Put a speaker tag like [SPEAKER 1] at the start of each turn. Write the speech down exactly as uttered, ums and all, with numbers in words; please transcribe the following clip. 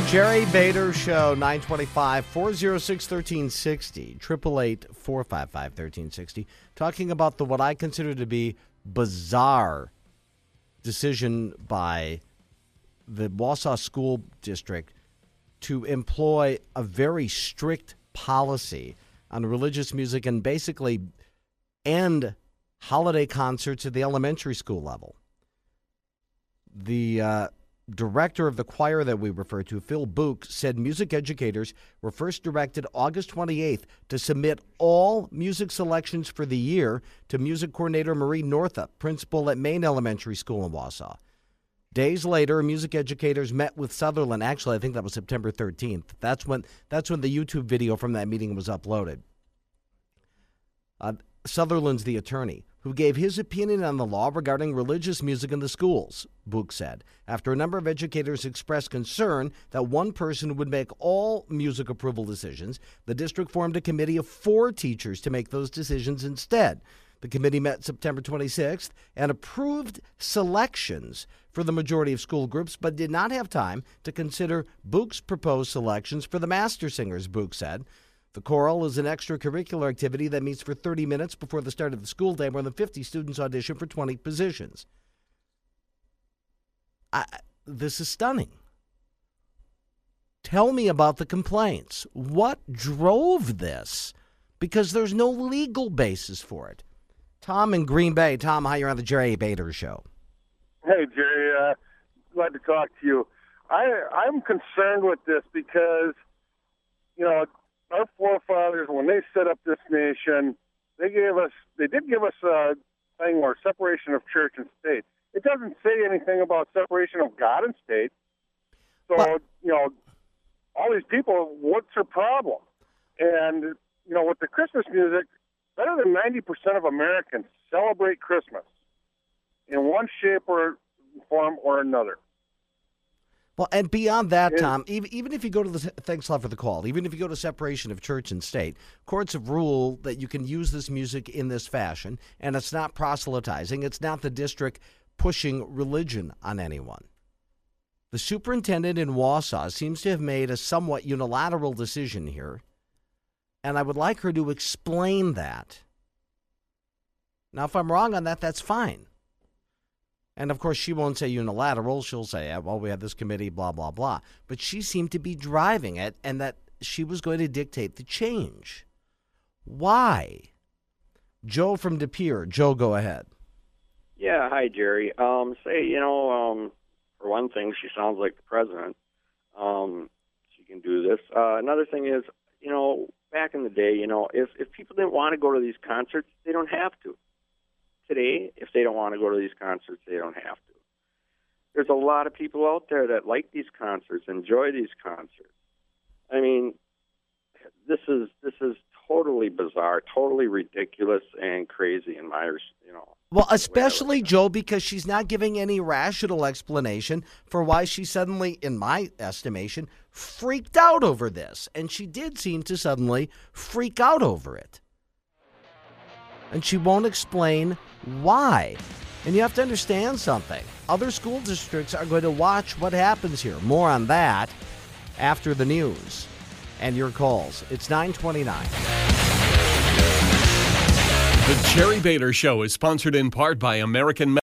[SPEAKER 1] Jerry Bader Show, nine twenty-five, four oh six, one three six oh, eight eight eight, four five five, one three six oh, talking about the what I consider to be bizarre decision by the Wausau School District to employ a very strict policy on religious music and basically end holiday concerts at the elementary school level. The uh, director of the choir that we refer to, Phil Book, said music educators were first directed August twenty-eighth to submit all music selections for the year to music coordinator Marie Northup, principal at Maine Elementary School in Wausau. Days later, music educators met with Sutherland. Actually, I think that was September thirteenth. That's when that's when the YouTube video from that meeting was uploaded. Uh, Sutherland's the attorney who gave his opinion on the law regarding religious music in the schools, Book said, after a number of educators expressed concern that one person would make all music approval decisions. The district formed a committee of four teachers to make those decisions instead. The committee met September twenty-sixth and approved selections for the majority of school groups, but did not have time to consider Book's proposed selections for the master singers, Book said. The choral is an extracurricular activity that meets for thirty minutes before the start of the school day. More than fifty students audition for twenty positions. I, this is stunning. Tell me about the complaints. What drove this? Because there's no legal basis for it. Tom in Green Bay. Tom, hi, you're on the Jerry Bader Show.
[SPEAKER 2] Hey, Jerry. Uh, glad to talk to you. I, I'm concerned with this because, you know, our forefathers, when they set up this nation, they gave us, they did give us a thing where separation of church and state. It doesn't say anything about separation of God and state. So, but, you know, all these people, what's their problem? And, you know, with the Christmas music, better than ninety percent of Americans celebrate Christmas in one shape or form or another.
[SPEAKER 1] Well, and beyond that, Tom, even, even if you go to the, thanks a lot for the call, even if you go to separation of church and state, courts have ruled that you can use this music in this fashion, and it's not proselytizing. It's not the district pushing religion on anyone. The superintendent in Wausau seems to have made a somewhat unilateral decision here, and I would like her to explain that. Now, if I'm wrong on that, that's fine. And, of course, she won't say unilateral. She'll say, well, we have this committee, blah, blah, blah. But she seemed to be driving it and that she was going to dictate the change. Why? Joe from De Pere. Joe, go ahead.
[SPEAKER 3] Yeah, hi, Jerry. Um, say, you know, um, for one thing, she sounds like the president. Um, she can do this. Uh, another thing is, you know, back in the day, you know, if, if people didn't want to go to these concerts, they don't have to. Today, if they don't want to go to these concerts, they don't have to. There's a lot of people out there that like these concerts, enjoy these concerts. I mean, this is this is totally bizarre, totally ridiculous and crazy in my, you know.
[SPEAKER 1] Well, especially, Joe, because she's not giving any rational explanation for why she suddenly, in my estimation, freaked out over this. And she did seem to suddenly freak out over it. And she won't explain why. And you have to understand something. Other school districts are going to watch what happens here. More on that after the news and your calls. It's nine twenty-nine.
[SPEAKER 4] The Jerry Bader Show is sponsored in part by American